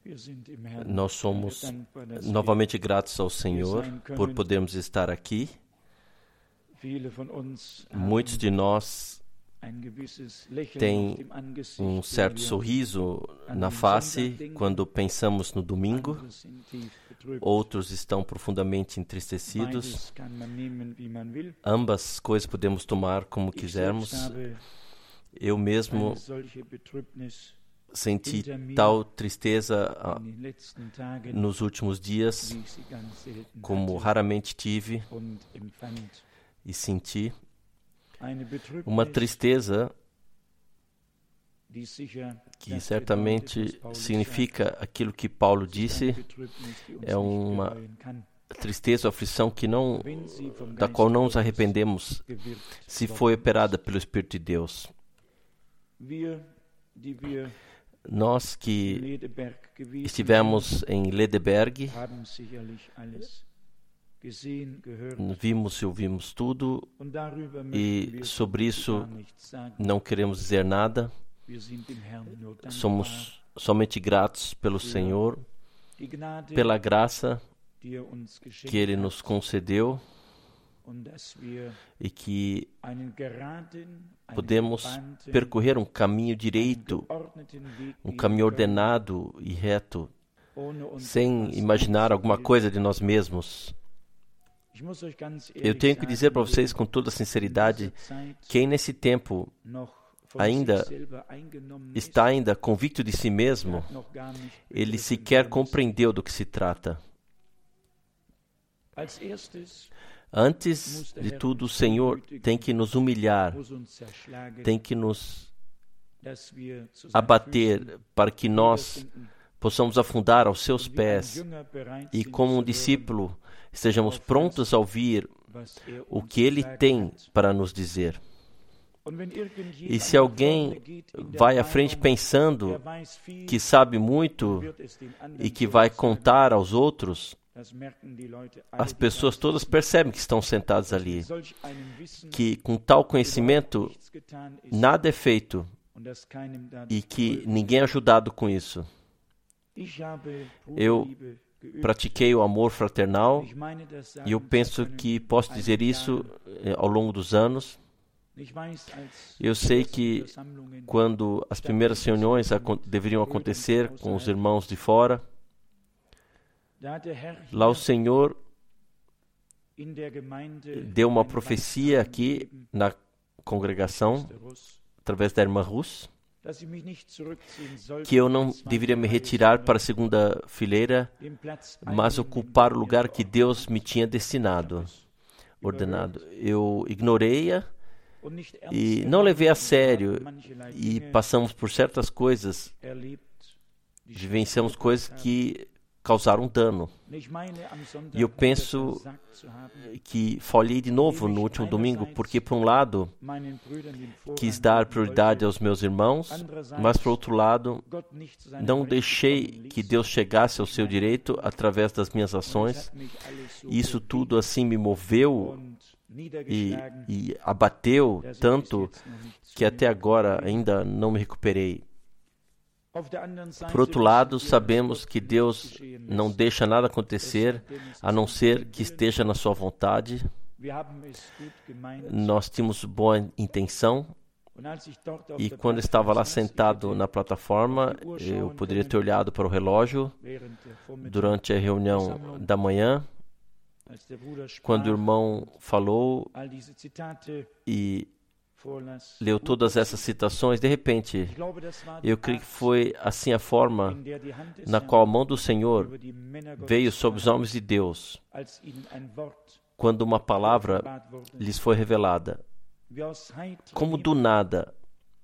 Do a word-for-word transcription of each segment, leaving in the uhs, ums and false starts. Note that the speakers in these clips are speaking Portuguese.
Nós somos novamente gratos ao Senhor por podermos estar aqui. Muitos de nós têm um certo sorriso na face quando pensamos no domingo. Outros estão profundamente entristecidos. Ambas coisas podemos tomar como quisermos. Eu mesmo senti tal tristeza nos últimos dias, como raramente tive e senti. Uma tristeza que certamente significa aquilo que Paulo disse, é uma tristeza, aflição que não, da qual não nos arrependemos se foi operada pelo Espírito de Deus. Nós que estivemos em Ledeberg, vimos e ouvimos tudo, e sobre isso não queremos dizer nada. Somos somente gratos pelo Senhor, pela graça que Ele nos concedeu e que podemos percorrer um caminho direito, um caminho ordenado e reto, sem imaginar alguma coisa de nós mesmos. Eu tenho que dizer para vocês com toda sinceridade, quem nesse tempo ainda está ainda convicto de si mesmo, ele sequer compreendeu do que se trata. Antes de tudo, o Senhor tem que nos humilhar, tem que nos abater para que nós possamos afundar aos seus pés e, como um discípulo, estejamos prontos a ouvir o que Ele tem para nos dizer. E se alguém vai à frente pensando que sabe muito e que vai contar aos outros, as pessoas todas percebem que estão sentadas ali, que com tal conhecimento nada é feito e que ninguém é ajudado com isso. Eu pratiquei o amor fraternal e eu penso que posso dizer isso ao longo dos anos. Eu sei que quando as primeiras reuniões deveriam acontecer com os irmãos de fora, lá o Senhor deu uma profecia aqui na congregação, através da irmã Rus, que eu não deveria me retirar para a segunda fileira, mas ocupar o lugar que Deus me tinha destinado, ordenado. Eu ignorei-a e não levei a sério, e passamos por certas coisas, vivenciamos coisas que causaram dano. E eu penso que falhei de novo no último domingo, porque, por um lado, quis dar prioridade aos meus irmãos, mas, por outro lado, não deixei que Deus chegasse ao seu direito através das minhas ações. E isso tudo assim me moveu e, e abateu tanto que até agora ainda não me recuperei. Por outro lado, sabemos que Deus não deixa nada acontecer a não ser que esteja na sua vontade. Nós tínhamos boa intenção e quando estava lá sentado na plataforma, eu poderia ter olhado para o relógio durante a reunião da manhã, quando o irmão falou e leu todas essas citações. De repente, eu creio que foi assim a forma na qual a mão do Senhor veio sobre os homens de Deus, quando uma palavra lhes foi revelada. Como do nada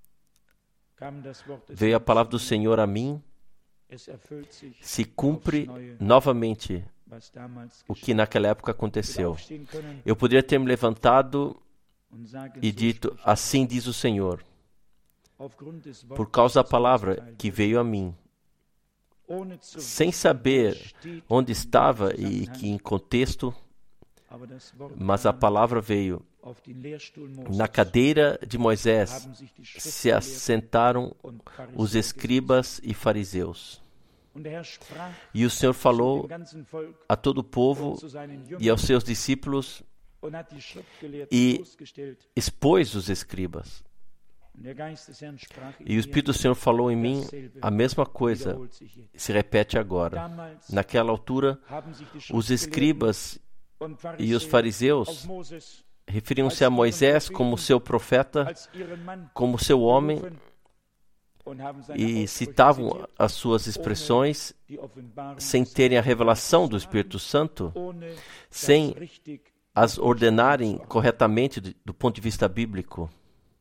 veio a palavra do Senhor a mim, se cumpre novamente o que naquela época aconteceu. Eu poderia ter me levantado e dito, assim diz o Senhor, por causa da palavra que veio a mim, sem saber onde estava e que em contexto, mas a palavra veio. Na cadeira de Moisés se assentaram os escribas e fariseus. E o Senhor falou a todo o povo e aos seus discípulos e expôs os escribas. E o Espírito do Senhor falou em mim a mesma coisa, se repete agora. Naquela altura, os escribas e os fariseus referiam-se a Moisés como seu profeta, como seu homem, e citavam as suas expressões sem terem a revelação do Espírito Santo, sem as ordenarem corretamente do ponto de vista bíblico.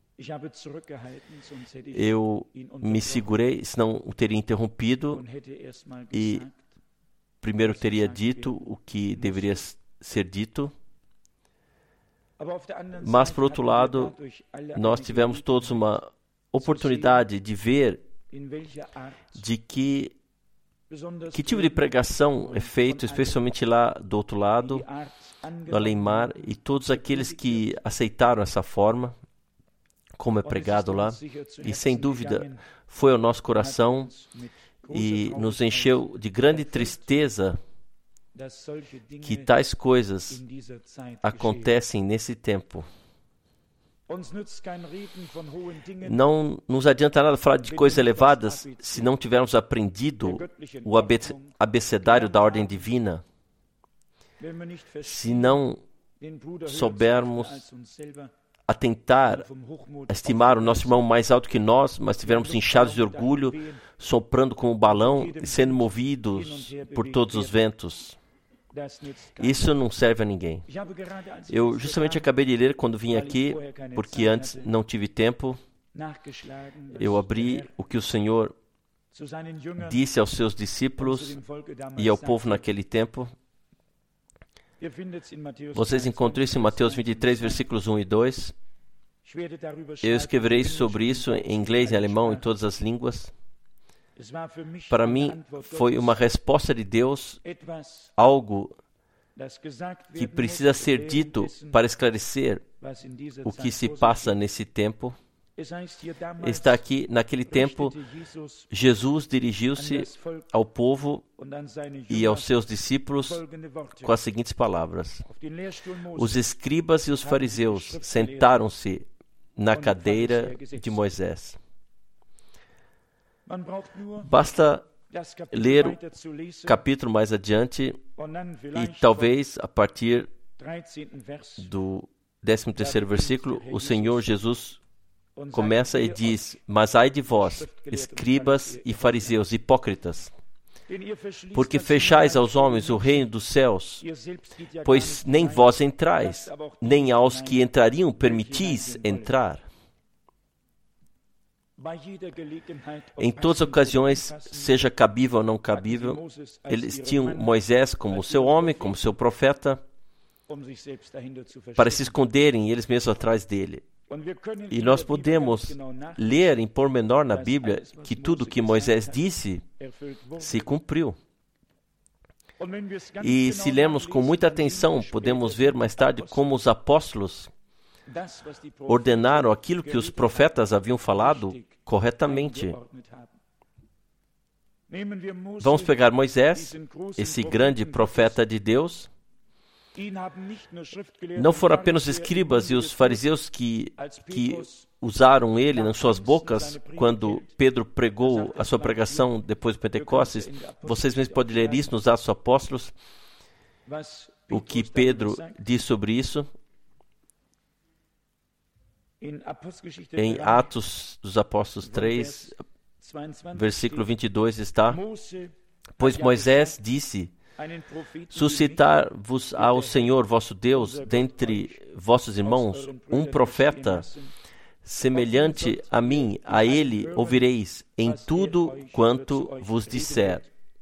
Eu me segurei, senão o teria interrompido e primeiro teria dito o que deveria ser dito. Mas, por outro lado, nós tivemos todos uma oportunidade de ver de que, que tipo de pregação é feito, especialmente lá do outro lado, no Além-Mar, e todos aqueles que aceitaram essa forma, como é pregado lá, e sem dúvida foi ao nosso coração e nos encheu de grande tristeza que tais coisas acontecem nesse tempo. Não nos adianta nada falar de coisas elevadas se não tivermos aprendido o abecedário da ordem divina, se não soubermos atentar, estimar o nosso irmão mais alto que nós, mas estivermos inchados de orgulho, soprando como um balão e sendo movidos por todos os ventos. Isso não serve a ninguém. Eu justamente acabei de ler quando vim aqui, porque antes não tive tempo. Eu abri o que o Senhor disse aos seus discípulos e ao povo naquele tempo. Vocês encontram isso em Mateus vinte e três, versículos um e dois. Eu escreverei sobre isso em inglês, em alemão, em todas as línguas. Para mim, foi uma resposta de Deus, algo que precisa ser dito para esclarecer o que se passa nesse tempo. Está aqui, naquele tempo, Jesus dirigiu-se ao povo e aos seus discípulos com as seguintes palavras: os escribas e os fariseus sentaram-se na cadeira de Moisés. Basta ler o capítulo mais adiante e talvez a partir do décimo terceiro versículo, o Senhor Jesus começa e diz: mas ai de vós, escribas e fariseus, hipócritas, porque fechais aos homens o reino dos céus, pois nem vós entrais, nem aos que entrariam permitis entrar. Em todas as ocasiões, seja cabível ou não cabível, eles tinham Moisés como seu homem, como seu profeta, para se esconderem eles mesmos atrás dele. E nós podemos ler em pormenor na Bíblia que tudo que Moisés disse se cumpriu. E se lermos com muita atenção, podemos ver mais tarde como os apóstolos ordenaram aquilo que os profetas haviam falado corretamente. Vamos pegar Moisés, esse grande profeta de Deus. Não foram apenas os escribas e os fariseus que, que usaram ele nas suas bocas quando Pedro pregou a sua pregação depois do Pentecostes. Vocês mesmos podem ler isso nos Atos dos Apóstolos, o que Pedro diz sobre isso. Em Atos dos Apóstolos três, versículo vinte e dois está: pois Moisés disse: suscitar-vos ao Senhor vosso Deus dentre vossos irmãos um profeta semelhante a mim, a ele ouvireis em tudo quanto vos disser.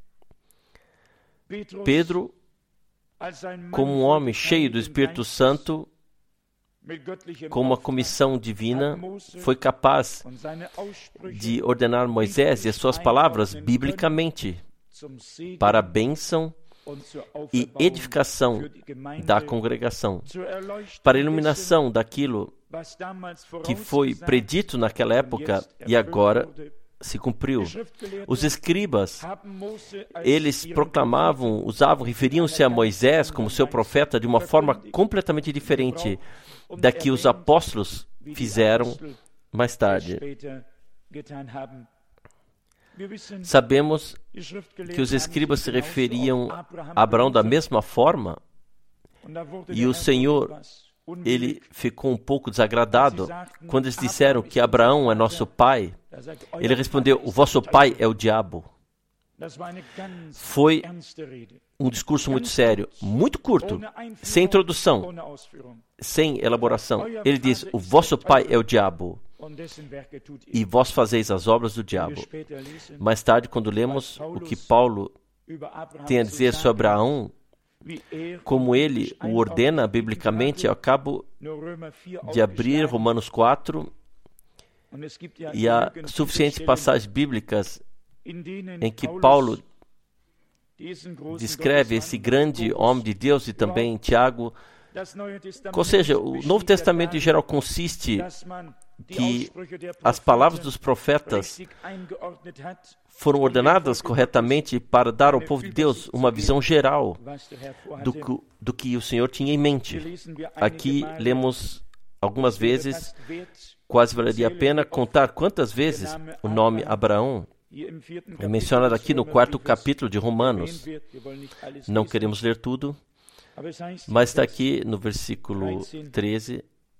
Pedro, como um homem cheio do Espírito Santo, com uma comissão divina, foi capaz de ordenar Moisés e as suas palavras biblicamente para a bênção e edificação da congregação, para a iluminação daquilo que foi predito naquela época e agora se cumpriu. Os escribas, eles proclamavam, usavam, referiam-se a Moisés como seu profeta de uma forma completamente diferente da que os apóstolos fizeram mais tarde. Sabemos que os escribas se referiam a Abraão da mesma forma, e o Senhor, ele ficou um pouco desagradado quando eles disseram que Abraão é nosso pai. Ele respondeu: o vosso pai é o diabo. Foi um discurso muito sério, muito curto, sem introdução, sem elaboração. Ele diz: o vosso pai é o diabo, e vós fazeis as obras do diabo. Mais tarde, quando lemos o que Paulo tem a dizer sobre Abraão, como ele o ordena biblicamente, eu acabo de abrir Romanos quatro, e há suficientes passagens bíblicas em que Paulo descreve esse grande homem de Deus, e também Tiago. Ou seja, o Novo Testamento em geral consiste que as palavras dos profetas foram ordenadas corretamente para dar ao povo de Deus uma visão geral do que, do que o Senhor tinha em mente. Aqui lemos algumas vezes, quase valeria a pena contar quantas vezes o nome Abraão é mencionado aqui no quarto capítulo de Romanos. Não queremos ler tudo, mas está aqui no versículo treze.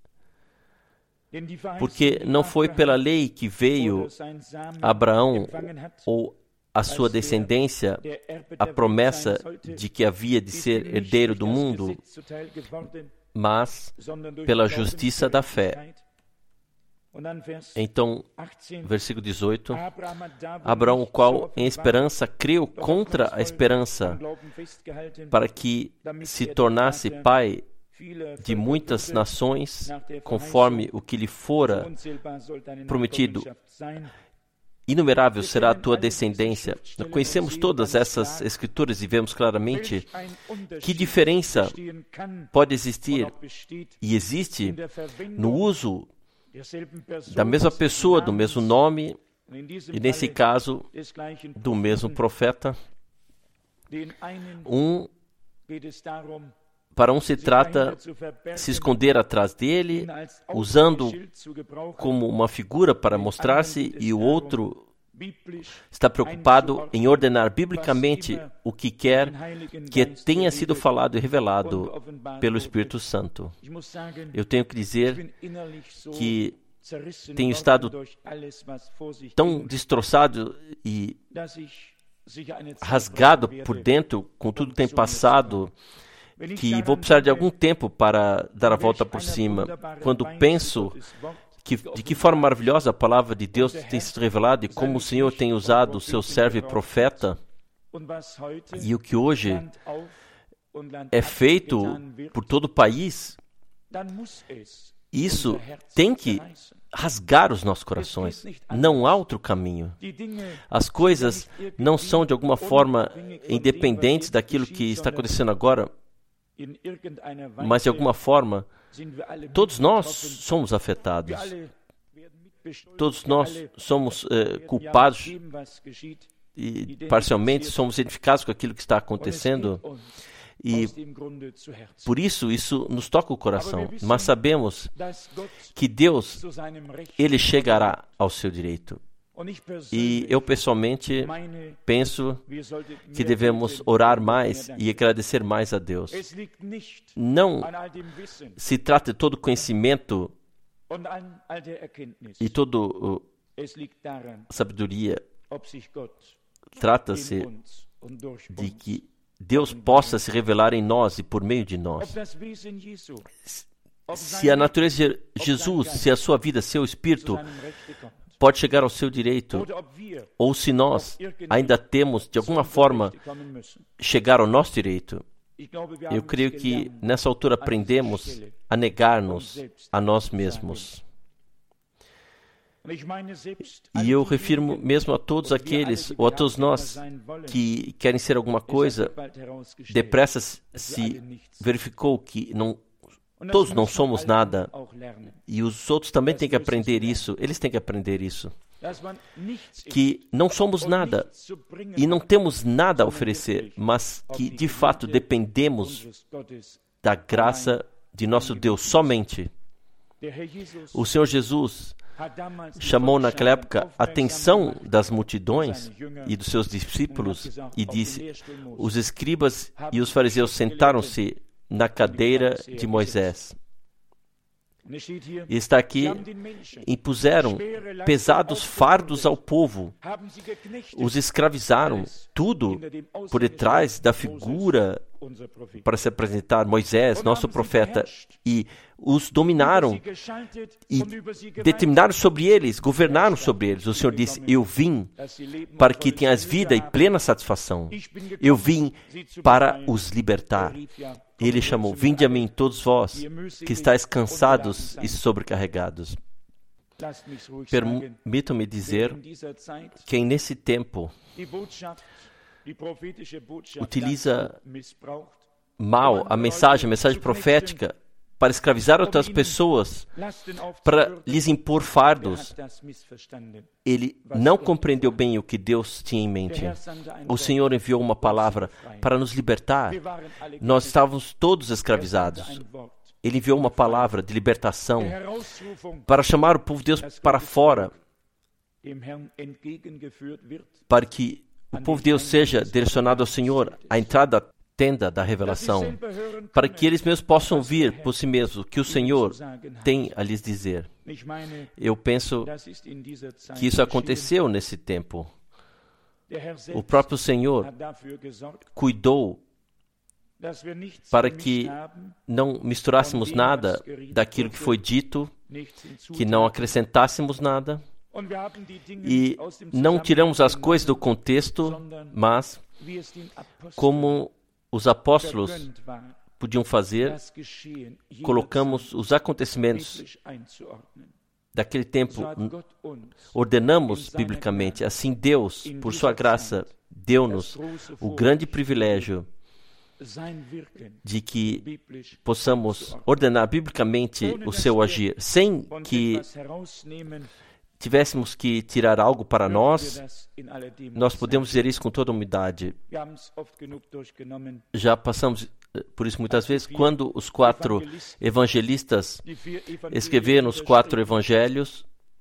Porque não foi pela lei que veio Abraão ou a sua descendência a promessa de que havia de ser herdeiro do mundo, mas pela justiça da fé. Então, versículo dezoito, Abraão, o qual em esperança creu contra a esperança, para que se tornasse pai de muitas nações, conforme o que lhe fora prometido. Inumerável será a tua descendência. Conhecemos todas essas escrituras e vemos claramente que diferença pode existir e existe no uso da mesma pessoa, do mesmo nome, e nesse caso, do mesmo profeta. Um, para um se trata se esconder atrás dele, usando como uma figura para mostrar-se, e o outro está preocupado em ordenar biblicamente o que quer que tenha sido falado e revelado pelo Espírito Santo. Eu tenho que dizer que tenho estado tão destroçado e rasgado por dentro com tudo que tem passado, que vou precisar de algum tempo para dar a volta por cima. Quando penso que, de que forma maravilhosa a palavra de Deus tem sido revelada e como o Senhor tem usado o seu servo e profeta, e o que hoje é feito por todo o país, isso tem que rasgar os nossos corações. Não há outro caminho. As coisas não são de alguma forma independentes daquilo que está acontecendo agora, mas de alguma forma todos nós somos afetados. Todos nós somos eh, culpados e parcialmente somos identificados com aquilo que está acontecendo. E por isso, isso nos toca o coração. Mas sabemos que Deus, Ele chegará ao seu direito. E eu pessoalmente penso que devemos orar mais e agradecer mais a Deus. Não se trata de todo o conhecimento e toda a sabedoria. Trata-se de que Deus possa se revelar em nós e por meio de nós. Se a natureza de Jesus, se a sua vida, seu espírito pode chegar ao seu direito, ou se nós ainda temos, de alguma forma, chegar ao nosso direito. Eu creio que nessa altura aprendemos a negar-nos a nós mesmos. E eu refiro mesmo a todos aqueles, ou a todos nós, que querem ser alguma coisa. Depressa se verificou que não, todos não somos nada, e os outros também têm que aprender isso, eles têm que aprender isso. que não somos nada e não temos nada a oferecer, mas que de fato dependemos da graça de nosso Deus somente. O Senhor Jesus chamou naquela época a atenção das multidões e dos seus discípulos e disse: os escribas e os fariseus sentaram-se na cadeira de Moisés. E está aqui, impuseram pesados fardos ao povo, os escravizaram, tudo por detrás da figura para se apresentar Moisés, nosso profeta, e os dominaram e determinaram sobre eles, governaram sobre eles. O Senhor disse: eu vim para que tenhas vida e plena satisfação. Eu vim para os libertar. Ele chamou: vinde a mim, todos vós que estáis cansados e sobrecarregados. Permitam-me dizer que nesse tempo utiliza mal a mensagem, a mensagem profética, para escravizar outras pessoas, para lhes impor fardos. Ele não compreendeu bem o que Deus tinha em mente. O Senhor enviou uma palavra para nos libertar. Nós estávamos todos escravizados. Ele enviou uma palavra de libertação para chamar o povo de Deus para fora, para que o povo de Deus seja direcionado ao Senhor, à entrada da tenda da revelação, para que eles mesmos possam ouvir por si mesmos o que o Senhor tem a lhes dizer. Eu penso que isso aconteceu nesse tempo. O próprio Senhor cuidou para que não misturássemos nada daquilo que foi dito, que não acrescentássemos nada, e não tiramos as coisas do contexto, mas como os apóstolos podiam fazer, colocamos os acontecimentos daquele tempo, ordenamos biblicamente. Assim, Deus, por sua graça, deu-nos o grande privilégio de que possamos ordenar biblicamente o seu agir, sem que tivéssemos que tirar algo para nós. Nós podemos dizer isso com toda humildade. Já passamos por isso muitas vezes. Quando os quatro evangelistas escreveram os quatro evangelhos,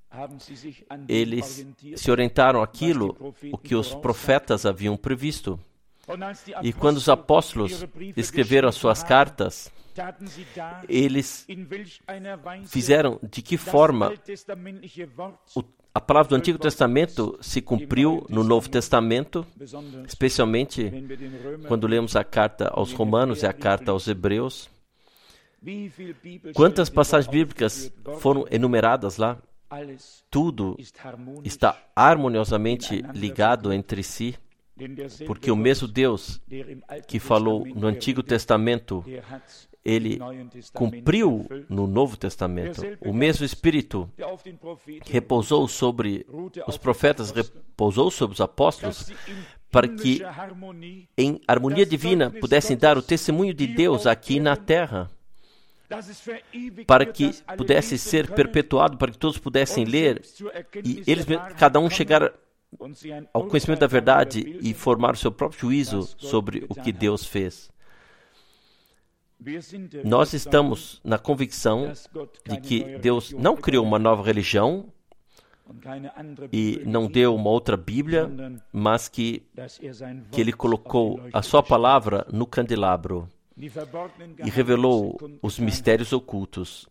eles se orientaram àquilo o que os profetas haviam previsto. E quando os apóstolos escreveram as suas cartas, eles fizeram de que forma o, a palavra do Antigo Testamento se cumpriu no Novo Testamento, especialmente quando lemos a carta aos Romanos e a carta aos Hebreus. Quantas passagens bíblicas foram enumeradas lá? Tudo está harmoniosamente ligado entre si, porque o mesmo Deus que falou no Antigo Testamento, Ele cumpriu no Novo Testamento. O mesmo Espírito que repousou sobre os profetas, repousou sobre os apóstolos, para que em harmonia divina pudessem dar o testemunho de Deus aqui na terra, para que pudesse ser perpetuado, para que todos pudessem ler e eles, cada um chegar ao conhecimento da verdade e formar o seu próprio juízo sobre o que Deus fez. Nós estamos na convicção de que Deus não criou uma nova religião e não deu uma outra Bíblia, mas que, que Ele colocou a sua palavra no candelabro e revelou os mistérios ocultos.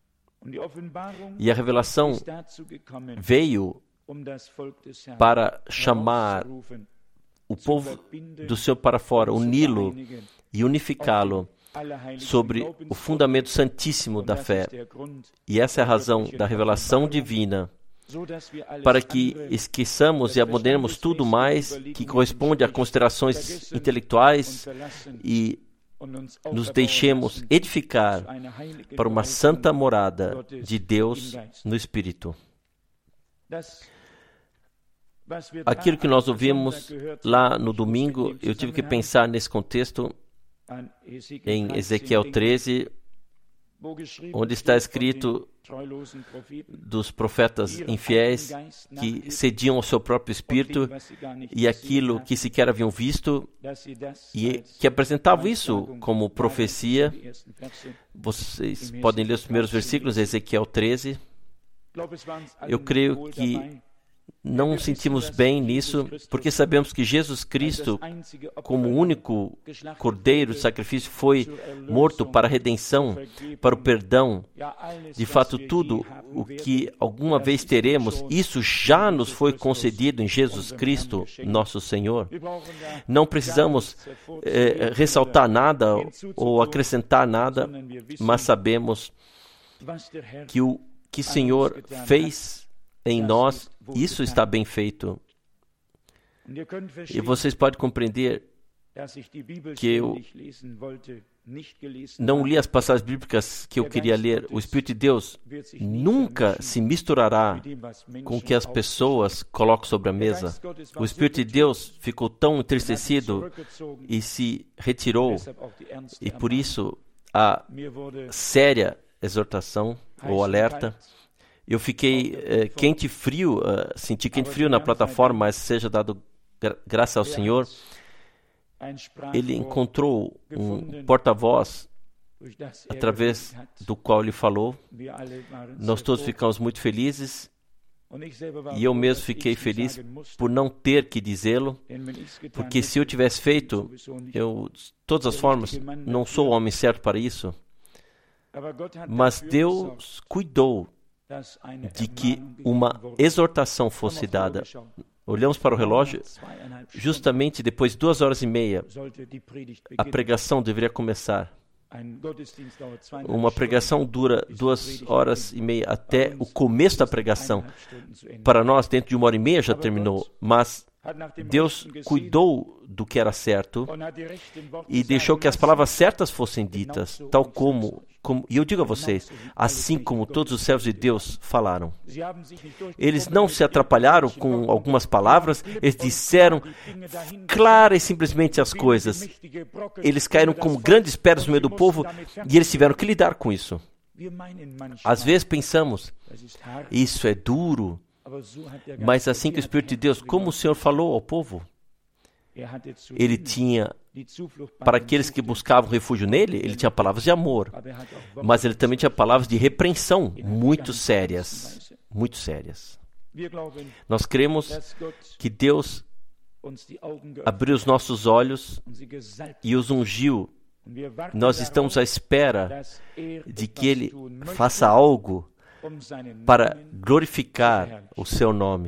E a revelação veio para chamar o povo do Senhor para fora, uni-lo e unificá-lo sobre o fundamento santíssimo da fé. E essa é a razão da revelação divina, para que esqueçamos e abandonemos tudo mais que corresponde a considerações intelectuais e nos deixemos edificar para uma santa morada de Deus no Espírito. Aquilo que nós ouvimos lá no domingo, eu tive que pensar nesse contexto em Ezequiel treze, onde está escrito dos profetas infiéis que cediam ao seu próprio espírito e aquilo que sequer haviam visto e que apresentavam isso como profecia. Vocês podem ler os primeiros versículos, Ezequiel treze. Eu creio que não nos sentimos bem nisso, porque sabemos que Jesus Cristo, como único cordeiro de sacrifício, foi morto para a redenção, para o perdão. De fato, tudo o que alguma vez teremos, isso já nos foi concedido em Jesus Cristo, nosso Senhor. Não precisamos eh, ressaltar nada ou acrescentar nada, mas sabemos que o que o Senhor fez em nós, isso está bem feito. E vocês podem compreender que eu não li as passagens bíblicas que eu queria ler. O Espírito de Deus nunca se misturará com o que as pessoas colocam sobre a mesa. O Espírito de Deus ficou tão entristecido e se retirou, e por isso a séria exortação ou alerta. Eu fiquei eh, quente e frio, uh, senti quente e frio na plataforma, mas seja dado gra graça ao Senhor. Ele encontrou um porta-voz através do qual ele falou. Nós todos ficamos muito felizes e eu mesmo fiquei feliz por não ter que dizê-lo, porque se eu tivesse feito, eu, de todas as formas, não sou o homem certo para isso. Mas Deus cuidou de que uma exortação fosse dada. Olhamos para o relógio, justamente depois de duas horas e meia, a pregação deveria começar. Uma pregação dura duas horas e meia até o começo da pregação. Para nós, dentro de uma hora e meia já terminou, mas Deus cuidou do que era certo e deixou que as palavras certas fossem ditas, tal como, como e eu digo a vocês, assim como todos os servos de Deus falaram. Eles não se atrapalharam com algumas palavras, eles disseram clara e simplesmente as coisas. Eles caíram como grandes pedras no meio do povo e eles tiveram que lidar com isso. Às vezes pensamos, isso é duro, mas assim que o Espírito de Deus, como o Senhor falou ao povo, ele tinha, para aqueles que buscavam refúgio nele, ele tinha palavras de amor, mas ele também tinha palavras de repreensão muito sérias, muito sérias. Nós cremos que Deus abriu os nossos olhos e os ungiu. Nós estamos à espera de que ele faça algo para glorificar o seu nome.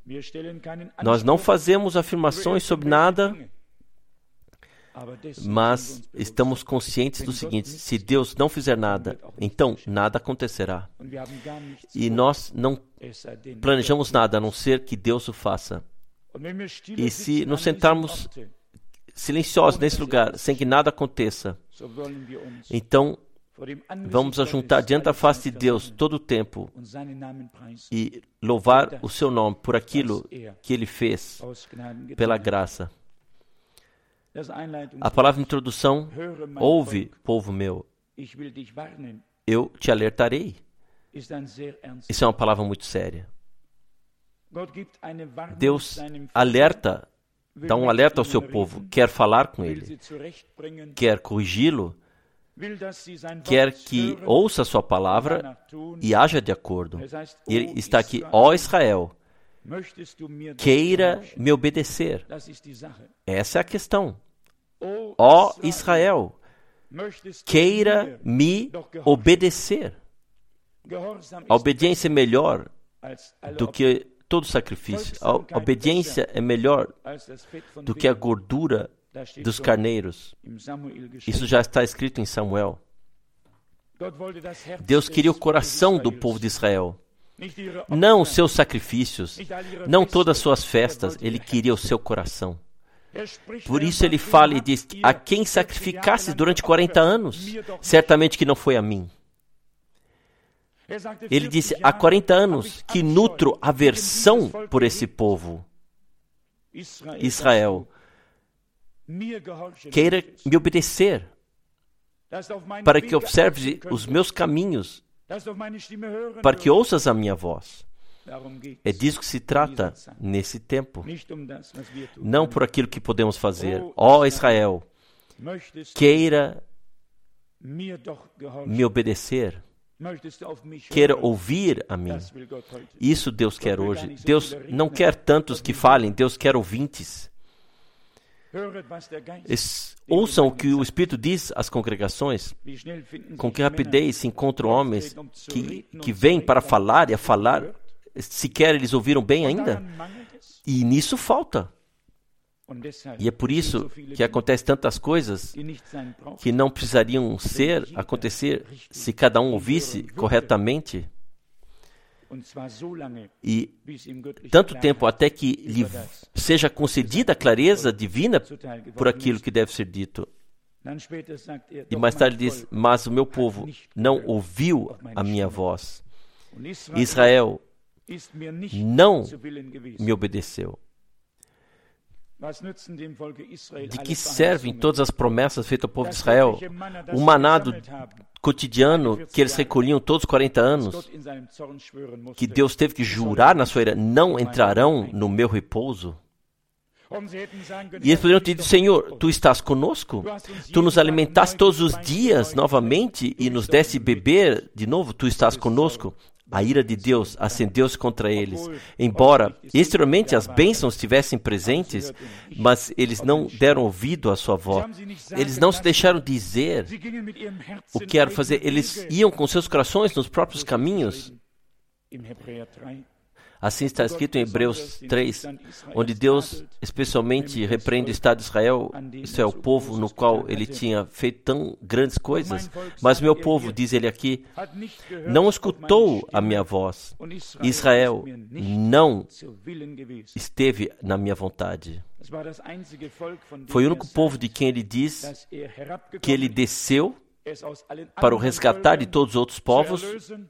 Nós não fazemos afirmações sobre nada, mas estamos conscientes do seguinte: se Deus não fizer nada, então nada acontecerá. E nós não planejamos nada a não ser que Deus o faça. E se nos sentarmos silenciosos nesse lugar, sem que nada aconteça, então vamos ajuntar diante da face de Deus todo o tempo e louvar o seu nome por aquilo que ele fez pela graça. A palavra de introdução, ouve, povo meu, eu te alertarei. Isso é uma palavra muito séria. Deus alerta, dá um alerta ao seu povo, quer falar com ele, quer corrigi-lo, quer que ouça a sua palavra e haja de acordo. Ele está aqui, ó Israel, queira me obedecer. Essa é a questão. Ó Israel, queira me obedecer. A obediência é melhor do que todo sacrifício. A obediência é melhor do que a gordura dos carneiros. Isso já está escrito em Samuel. Deus queria o coração do povo de Israel, não os seus sacrifícios, não todas as suas festas. Ele queria o seu coração. Por isso ele fala e diz: a quem sacrificasse durante quarenta anos, certamente que não foi a mim. Ele disse: há quarenta anos que nutro aversão por esse povo. Israel, queira me obedecer. para que observe os meus caminhos, para que ouças a minha voz. É disso que se trata nesse tempo. Não por aquilo que podemos fazer. Ó oh, Israel, queira me obedecer, queira ouvir a mim. Isso Deus quer hoje. Deus não quer tantos que falem, Deus quer ouvintes. Es, ouçam o que o Espírito diz às congregações. Com que rapidez se encontram homens que, que vêm para falar e a falar. Sequer eles ouviram bem ainda? E nisso falta. E é por isso que acontecem tantas coisas que não precisariam ser, acontecer, se cada um ouvisse corretamente. E tanto tempo até que lhe seja concedida a clareza divina por aquilo que deve ser dito. E mais tarde diz, mas o meu povo não ouviu a minha voz. Israel não me obedeceu. De que servem todas as promessas feitas ao povo de Israel? O manado cotidiano que eles recolhiam todos os quarenta anos, que Deus teve que jurar na sua ira, não entrarão no meu repouso? E eles poderiam ter dito, Senhor, Tu estás conosco? Tu nos alimentaste todos os dias novamente e nos deste beber de novo? Tu estás conosco? A ira de Deus acendeu-se contra eles. Embora exteriormente as bênçãos estivessem presentes, mas eles não deram ouvido à sua voz. Eles não se deixaram dizer o que era fazer. Eles iam com seus corações nos próprios caminhos. Assim está escrito em Hebreus três, onde Deus especialmente repreende o Estado de Israel, isso é o povo no qual ele tinha feito tão grandes coisas. Mas meu povo, diz ele aqui, não escutou a minha voz. Israel não esteve na minha vontade. Foi o único povo de quem ele diz que ele desceu para o resgatar de todos os outros povos,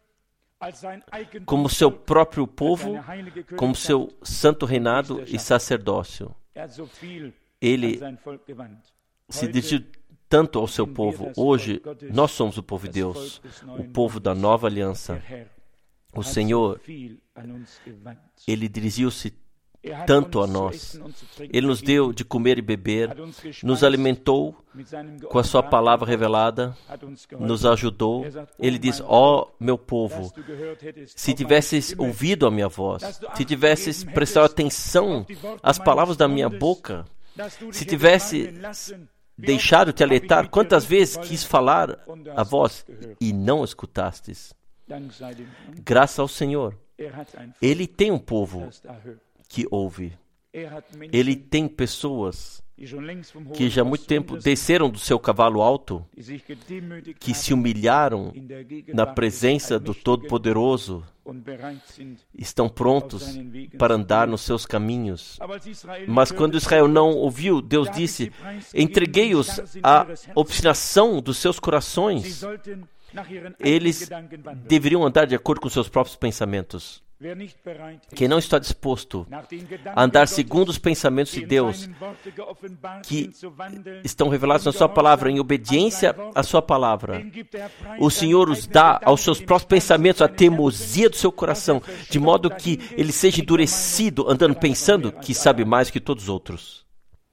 como seu próprio povo, como seu santo reinado e sacerdócio. Ele se dirigiu tanto ao seu povo. Hoje, nós somos o povo de Deus, o povo da nova aliança. O Senhor, Ele dirigiu-se tanto a nós. Ele nos deu de comer e beber, nos alimentou com a sua palavra revelada, nos ajudou. Ele diz, ó oh, meu povo, se tivesses ouvido a minha voz, se tivesses prestado atenção às palavras da minha boca, se tivesse deixado te alertar, quantas vezes quis falar a voz e não escutastes? Graças ao Senhor, Ele tem um povo que ouve. Ele tem pessoas que já há muito tempo desceram do seu cavalo alto, que se humilharam na presença do Todo-Poderoso, estão prontos para andar nos seus caminhos. Mas quando Israel não ouviu, Deus disse, entreguei-os à obstinação dos seus corações. Eles deveriam andar de acordo com seus próprios pensamentos. Quem não está disposto a andar segundo os pensamentos de Deus, que estão revelados na sua palavra, em obediência à sua palavra, o Senhor os dá aos seus próprios pensamentos a teimosia do seu coração, de modo que ele seja endurecido, andando pensando que sabe mais que todos os outros.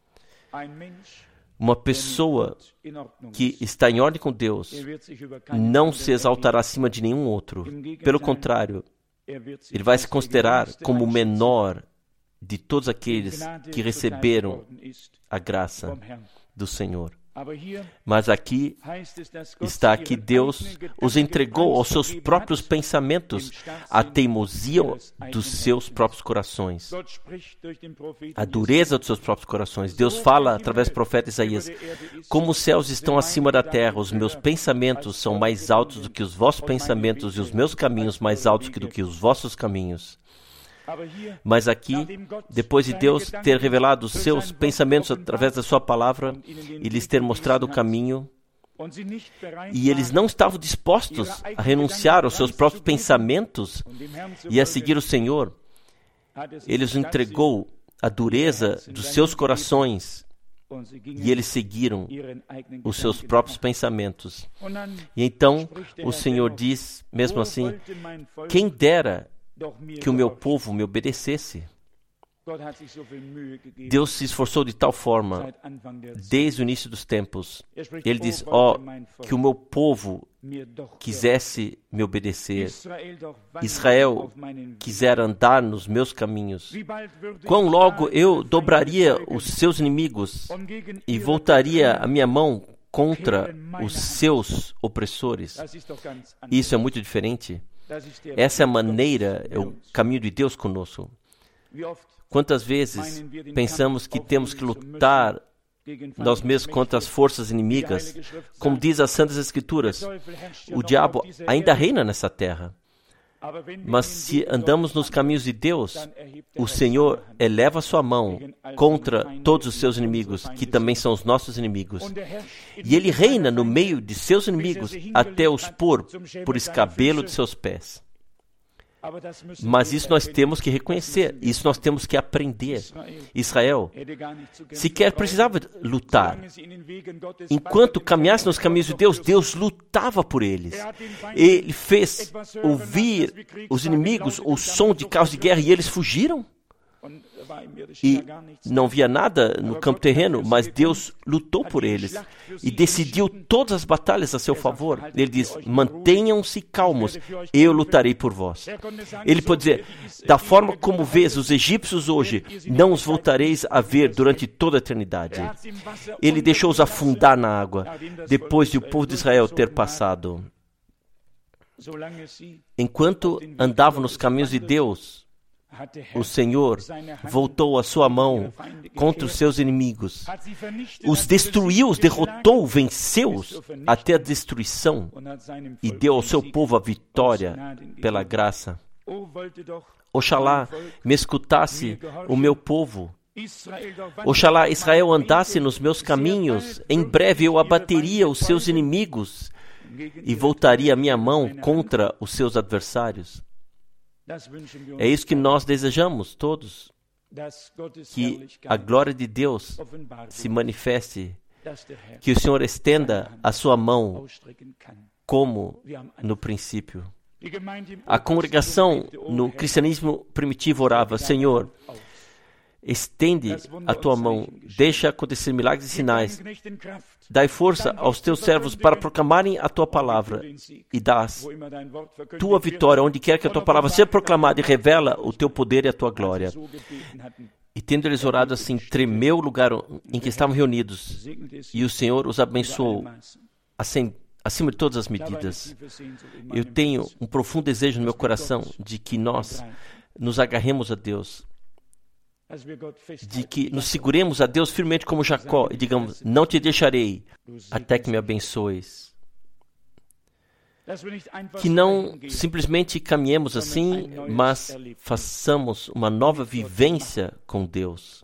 Uma pessoa que está em ordem com Deus não se exaltará acima de nenhum outro. Pelo contrário, ele vai se considerar como o menor de todos aqueles que receberam a graça do Senhor. Mas aqui está que Deus os entregou aos seus próprios pensamentos, a teimosia dos seus próprios corações, a dureza dos seus próprios corações. Deus fala através do profeta Isaías, como os céus estão acima da terra, os meus pensamentos são mais altos do que os vossos pensamentos e os meus caminhos mais altos do que os vossos caminhos. Mas aqui, depois de Deus ter revelado os seus pensamentos através da sua palavra e lhes ter mostrado o caminho, e eles não estavam dispostos a renunciar aos seus próprios pensamentos e a seguir o Senhor, Ele os entregou a dureza dos seus corações E eles seguiram os seus próprios pensamentos. E então o Senhor diz, mesmo assim, quem dera que o meu povo me obedecesse. Deus se esforçou de tal forma, desde o início dos tempos. Ele diz, ó, oh, que o meu povo quisesse me obedecer. Israel quiser andar nos meus caminhos. Quão logo eu dobraria os seus inimigos e voltaria a minha mão contra os seus opressores. Isso é muito diferente. Essa é a maneira, é o caminho de Deus conosco. Quantas vezes pensamos que temos que lutar nós mesmos contra as forças inimigas? Como diz as Santas Escrituras, o diabo ainda reina nessa terra. Mas se andamos nos caminhos de Deus, o Senhor eleva a sua mão contra todos os seus inimigos, que também são os nossos inimigos. E Ele reina no meio de seus inimigos até os pôr por escabelo de seus pés. Mas isso nós temos que reconhecer, isso nós temos que aprender. Israel sequer precisava lutar. Enquanto caminhasse nos caminhos de Deus, Deus lutava por eles. Ele fez ouvir os inimigos o som de carros de guerra e eles fugiram. E não via nada no campo terreno, mas Deus lutou por eles e decidiu todas as batalhas a seu favor. Ele diz, mantenham-se calmos, eu lutarei por vós. Ele pode dizer, da forma como vês os egípcios hoje, não os voltareis a ver durante toda a eternidade. Ele deixou-os afundar na água, depois de o povo de Israel ter passado. Enquanto andavam nos caminhos de Deus, o Senhor voltou a sua mão contra os seus inimigos, os destruiu, os derrotou, venceu-os até a destruição e deu ao seu povo a vitória pela graça. Oxalá me escutasse o meu povo. Oxalá Israel andasse nos meus caminhos. Em breve eu abateria os seus inimigos e voltaria a minha mão contra os seus adversários. É isso que nós desejamos todos, que a glória de Deus se manifeste, que o Senhor estenda a sua mão como no princípio. A congregação no cristianismo primitivo orava, Senhor, estende a tua mão, deixa acontecer milagres e sinais, dai força aos teus servos para proclamarem a tua palavra e dás tua vitória onde quer que a tua palavra seja proclamada e revela o teu poder e a tua glória. E tendo eles orado assim, tremeu o lugar em que estavam reunidos e o Senhor os abençoou assim, acima de todas as medidas. Eu tenho um profundo desejo no meu coração de que nós nos agarremos a Deus, de que nos seguremos a Deus firmemente como Jacó e digamos, não te deixarei até que me abençoes. Que não simplesmente caminhemos assim, mas façamos uma nova vivência com Deus.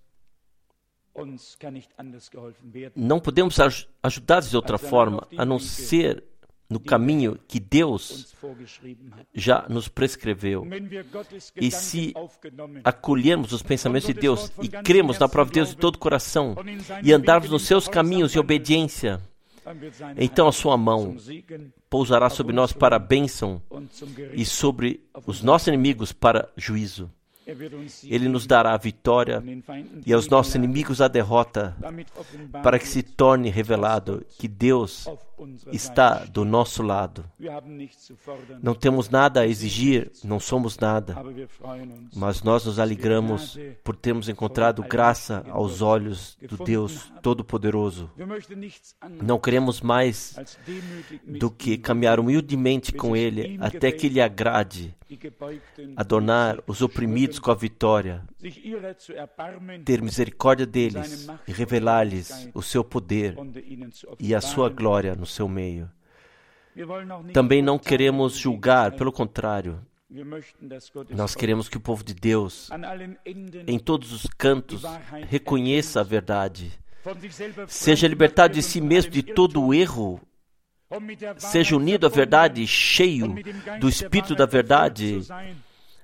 Não podemos aj- ajudados de outra forma, a não ser no caminho que Deus já nos prescreveu. E se acolhermos os pensamentos de Deus e cremos na palavra de Deus de todo o coração e andarmos nos seus caminhos em obediência, então a sua mão pousará sobre nós para a bênção e sobre os nossos inimigos para juízo. Ele nos dará a vitória e aos nossos inimigos a derrota, para que se torne revelado que Deus está do nosso lado. Não temos nada a exigir, não somos nada, mas nós nos alegramos por termos encontrado graça aos olhos do Deus Todo-Poderoso. Não queremos mais do que caminhar humildemente com Ele até que Ele agrade, adornar os oprimidos com a vitória, ter misericórdia deles e revelar-lhes o seu poder e a sua glória no seu meio. Também não queremos julgar, pelo contrário, nós queremos que o povo de Deus, em todos os cantos, reconheça a verdade, seja libertado de si mesmo de todo o erro, seja unido à verdade, cheio do Espírito da verdade,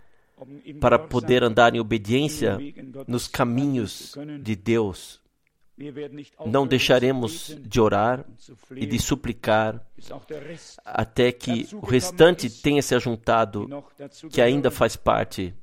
para poder andar em obediência nos caminhos de Deus, não deixaremos de orar e de suplicar até que o restante tenha se ajuntado, que ainda faz parte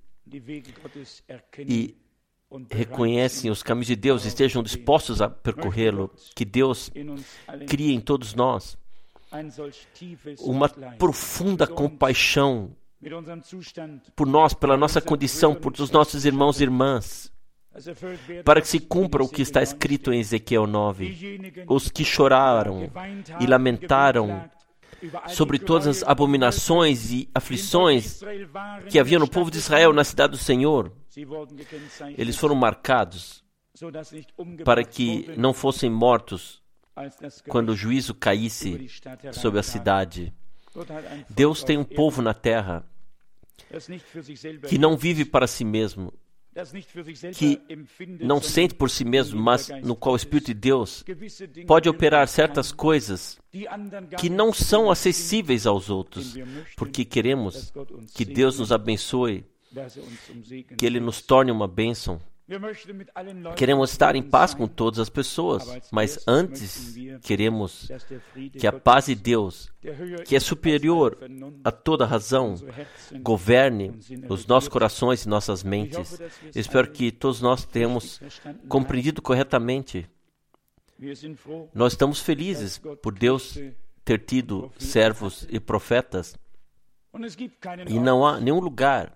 e reconhecem os caminhos de Deus e estejam dispostos a percorrê-lo, que Deus crie em todos nós uma profunda compaixão por nós, pela nossa condição, por os nossos irmãos e irmãs, para que se cumpra o que está escrito em Ezequiel nove. Os que choraram e lamentaram sobre todas as abominações e aflições que havia no povo de Israel na cidade do Senhor, eles foram marcados para que não fossem mortos quando o juízo caísse sobre a cidade. Deus tem um povo na terra que não vive para si mesmo, que não sente por si mesmo, mas no qual o Espírito de Deus pode operar certas coisas que não são acessíveis aos outros, porque queremos que Deus nos abençoe, que Ele nos torne uma bênção. Queremos estar em paz com todas as pessoas, mas antes queremos que a paz de Deus, que é superior a toda razão, governe os nossos corações e nossas mentes. Espero que todos nós tenhamos compreendido corretamente. Nós estamos felizes por Deus ter tido servos e profetas, e não há nenhum lugar,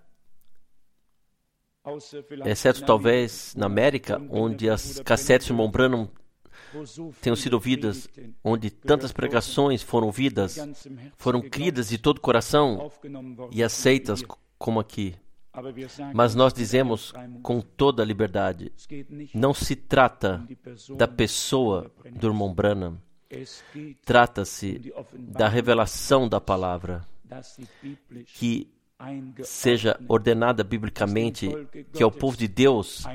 exceto talvez na América, onde as cassetes de irmão Branham tenham sido ouvidas, onde tantas pregações foram ouvidas, foram cridas de todo o coração e aceitas como aqui. Mas nós dizemos com toda a liberdade, não se trata da pessoa do irmão Branham, trata-se da revelação da palavra, que seja ordenada biblicamente, que ao povo de Deus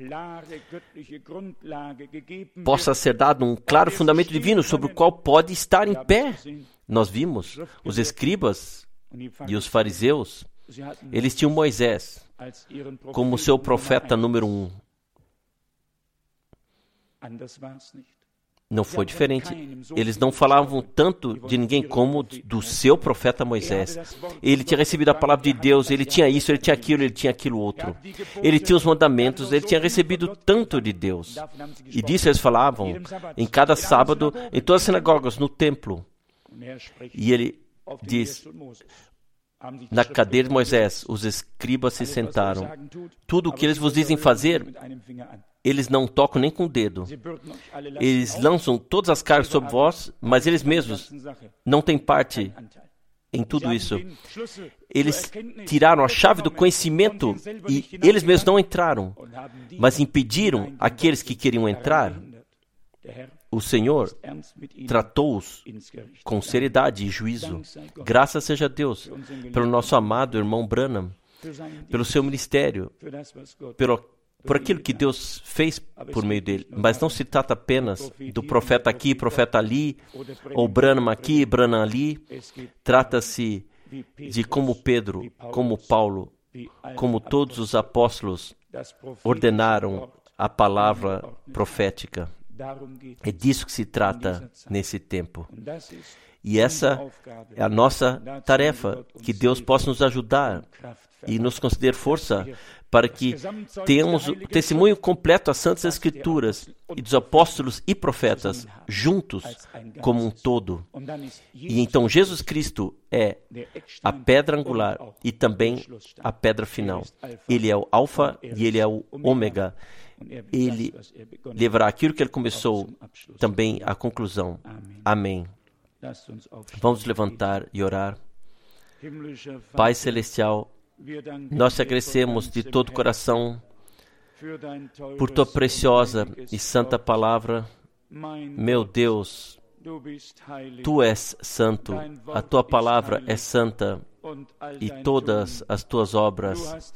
possa ser dado um claro fundamento divino sobre o qual pode estar em pé. Nós vimos os escribas e os fariseus, eles tinham Moisés como seu profeta número um. Não foi diferente. Eles não falavam tanto de ninguém como do seu profeta Moisés. Ele tinha recebido a palavra de Deus, ele tinha isso, ele tinha aquilo, ele tinha aquilo outro. Ele tinha os mandamentos, ele tinha recebido tanto de Deus. E disso eles falavam em cada sábado, em todas as sinagogas, no templo. E ele diz, na cadeira de Moisés, os escribas se sentaram. Tudo o que eles vos dizem fazer, eles não tocam nem com o dedo. Eles lançam todas as cargas sobre vós, mas eles mesmos não têm parte em tudo isso. Eles tiraram a chave do conhecimento e eles mesmos não entraram, mas impediram aqueles que queriam entrar. O Senhor tratou-os com seriedade e juízo. Graças seja a Deus pelo nosso amado irmão Branham, pelo seu ministério, pelo por aquilo que Deus fez por meio dele. Mas não se trata apenas do profeta aqui, profeta ali, ou Branham aqui, Branham ali. Trata-se de como Pedro, como Paulo, como todos os apóstolos ordenaram a palavra profética. É disso que se trata nesse tempo. E essa é a nossa tarefa, que Deus possa nos ajudar e nos conceder força para que tenhamos o testemunho completo das Santas Escrituras e dos apóstolos e profetas juntos como um todo. E então Jesus Cristo é a pedra angular e também a pedra final. Ele é o Alfa e Ele é o Ômega. Ele levará aquilo que Ele começou também à conclusão. Amém. Vamos levantar e orar. Pai Celestial, nós te agradecemos de todo o coração por tua preciosa e santa palavra. Meu Deus, tu és santo, a tua palavra é santa e todas as tuas obras.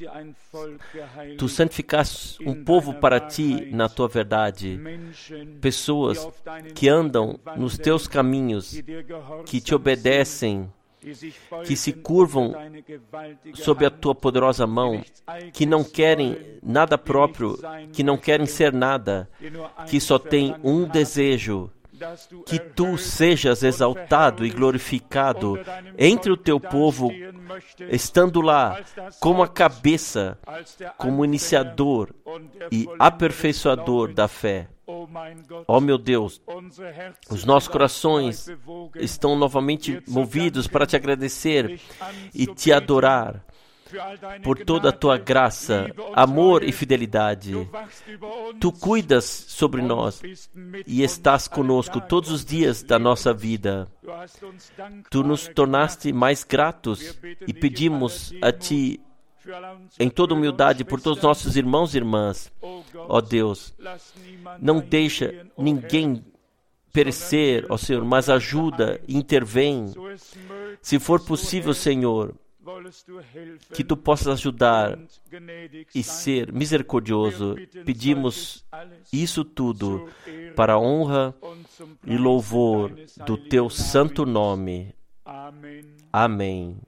Tu santificaste um povo para ti na tua verdade, pessoas que andam nos teus caminhos, que te obedecem que se curvam sob a tua poderosa mão, que não querem nada próprio, que não querem ser nada, que só têm um desejo, que tu sejas exaltado e glorificado entre o teu povo, estando lá como a cabeça, como iniciador e aperfeiçoador da fé. Ó meu Deus, os nossos corações estão novamente movidos para te agradecer e te adorar por toda a tua graça, amor e fidelidade. Tu cuidas sobre nós e estás conosco todos os dias da nossa vida. Tu nos tornaste mais gratos e pedimos a Ti, em toda humildade, por todos os nossos irmãos e irmãs. Ó Deus, não deixa ninguém perecer, ó Senhor, mas ajuda, intervém. Se for possível, Senhor, que Tu possas ajudar e ser misericordioso. Pedimos isso tudo para a honra e louvor do Teu santo nome. Amém.